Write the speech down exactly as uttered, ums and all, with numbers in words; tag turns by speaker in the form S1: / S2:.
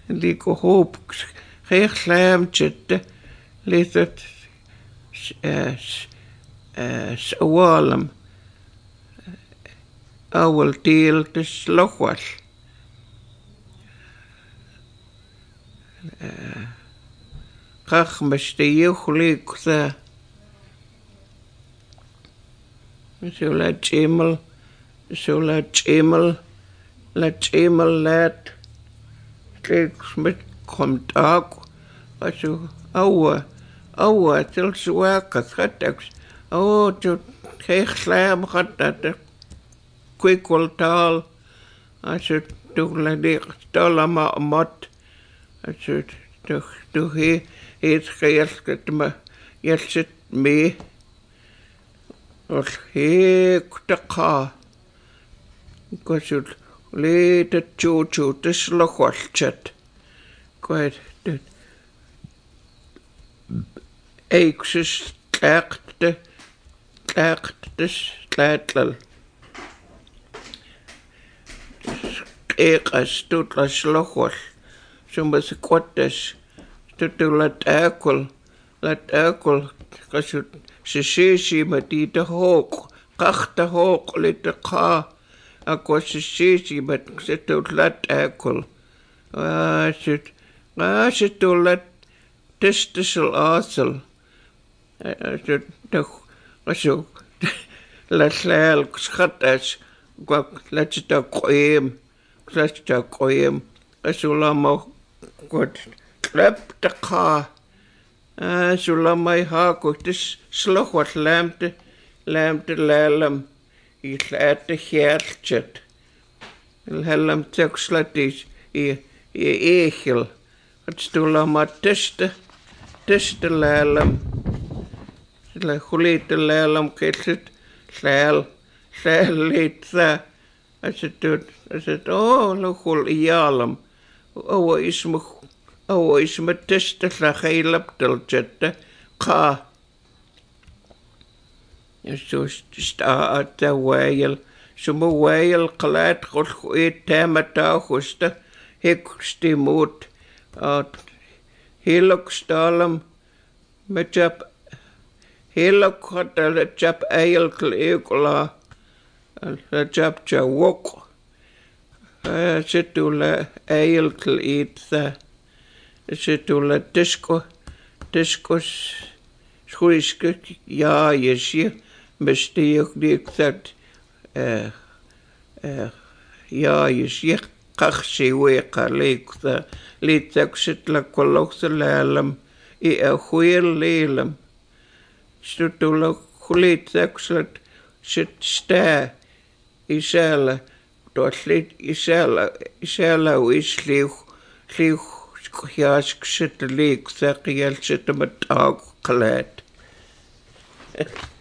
S1: Liiko hoop recht lämtjette litet sawalem awal deel te slogwal. Kach meste juchlik the so la chemel so la chemel la chemel let kliks met komt ook also ouwe ouwe til zwakas hataks oh to geen slam gaat dat kwikwaltaal also to la de stola ma mat also to to he het geërsket me jelsit mee och he kutaka kosut le de chocho de slogwalchat kwijt de eikses klaagte klaagte slaatlal ik as tot la slogwal soms kwattes tot laat akkel laat akkel kosut sisi met die te hoog kachte hoog lite ka ako sisi met zit tot laat akkel ah zit ah zit tot laat testisel asel zit toch zo la slel schat as kwak laat je dat koeiem laat je dat koeiem zo lang goed klep te ka ah zo lang mij haak het is slag wat lamte lamte lelem je slaat de geertjet lelem tek slaat is je je egel het stoel maar teste teste lelem le golete lelem ketset slel slel litsa als het doet als het oh lo gol ialem oh is me oh is me teste la geelap telchette ka so sta at wail so mo wail klaat god eet temata goste hek stimut at helok stalem met jap helok hotel jap eil klekola al jap chawok situla eil kleitsa situla disco discos schuiske ja je zie besteeg die dat eh eh ja je zie kaxi weqa leekta litak sit la kolokta lalem i a huil lelem stutula kulitak sit sit sta isala dort isala isala wisliu liu schiask sit leek tak jel sit met ak klaat